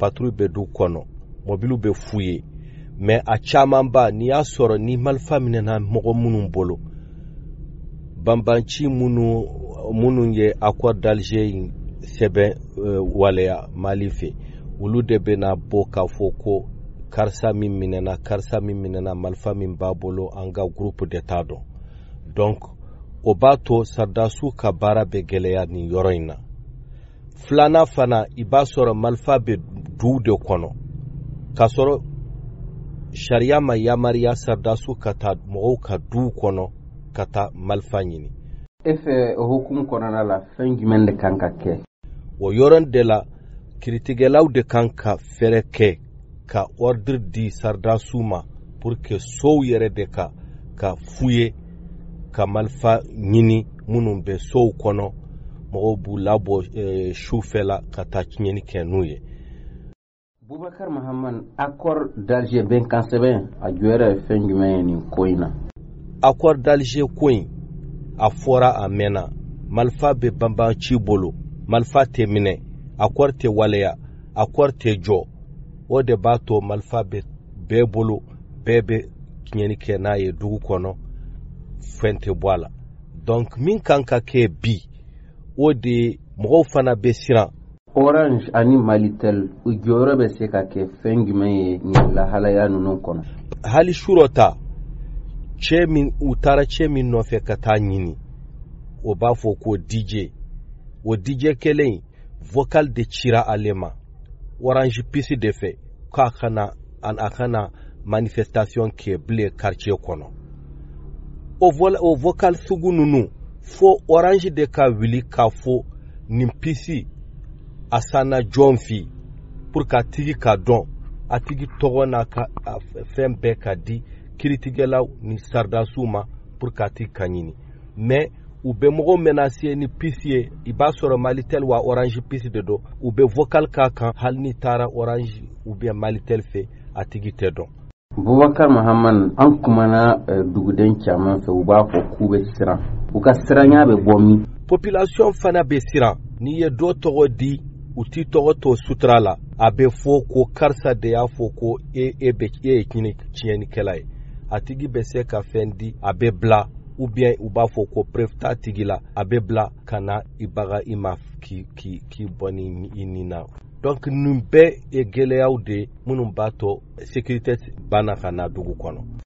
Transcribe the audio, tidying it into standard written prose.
patrouille bɛ du kɔnɔ mobiliw bɛ f'u ye mais a caman ba n'i y'a sɔrɔ ni marifa minɛna mɔgɔ minnu bolo banbanci minnu ye accord d'Alger in sɛbɛn waleya Mali fɛ olu de bɛna bɔ k'a fɔ ko karisa min minɛna marifa min b'a bolo an ka groupe d'état dɔn donc o b'a to sardasiw ka baara bɛ gɛlɛya nin yɔrɔ in na filanan fana i b'a sɔrɔ marifa bɛ duw de kɔnɔ k'a sɔrɔ sariya ma yamariya sardasiw ka taa mɔgɔw ka duw kɔnɔ ka taa marifa ɲini. E fɛ o hukumu kɔnɔna la fɛn jumɛn de kan ka kɛ? O yɔrɔ de la kiiritigɛlaw de kan ka fɛɛrɛ kɛ ka ordre di sardasiw ma pour que sow yɛrɛ de ka f'u ye ka marifa ɲini minnu bɛ sow kɔnɔ mɔgɔw b'u labɔ sufɛla ka taa tiɲɛni kɛ n'u ye. Bubakar Mahaman, accord d'Alger bɛnkan sɛbɛn a jɔyɔrɔ ye fɛn jumɛn ye nin ko in na? Accord d'Alger ko in a fɔra a mɛnna marifa bɛ banbanci bolo marifa tɛ minɛ accord tɛ waleya accord tɛ jɔ o de b'a to marifa bɛ bɛɛ bolo bɛɛ bɛ tiɲɛni kɛ n'a ye dugu kɔnɔ fɛn tɛ bɔ a la donc min kan ka kɛ bi o de mɔgɔw fana bɛ siran. Orange ani Malitel u jɔyɔrɔ bɛ se ka kɛ fɛn jumɛn ye nin lahalaya ninnu kɔnɔ? Hali surɔta u taara cɛ min nɔfɛ ka taa ɲini o b'a fɔ ko DJ o DJ kelen vocal de cira ale ma Orange pisi de fɛ k'a kana manifestation kɛ bilen quartier kɔnɔ o vocal sugu ninnu fo Orange de ka wuli k'a fɔ nin pisi a sanna jɔn fi pour que a tigi ka dɔn a tigi tɔgɔ n'a ka fɛn bɛɛ ka di kiiritigɛlaw ni sardasiw ma pour que a tigi ka ɲini mais u bɛ mɔgɔw menacer ni pisi ye i b'a sɔrɔ Malitel wa Orange pisi de don u bɛ vocal k'a kan hali ni taara Orange ou bien Malitel fɛ a tigi tɛ dɔn. Bubakar Mahaman, an kumana duguden caman fɛ u b'a fɔ k'u bɛ siran u ka siranya bɛ bɔ min? Population fana bɛ siran n'i ye dɔ tɔgɔ di u t'i tɔgɔ to sutura la a bɛ fɔ ko karisa de y'a fɔ ko e ye tiɲɛnikɛla ye a tigi bɛ se ka fɛn di a bɛ bila ou bien u b'a fɔ ko preuve t'a tigi la a bɛ bila ka na i baga i ma k'i bɔ ni i ni na donc nin bɛɛ ye gɛlɛyaw de minnu b'a to sécurité banna ka na dugu kɔnɔ.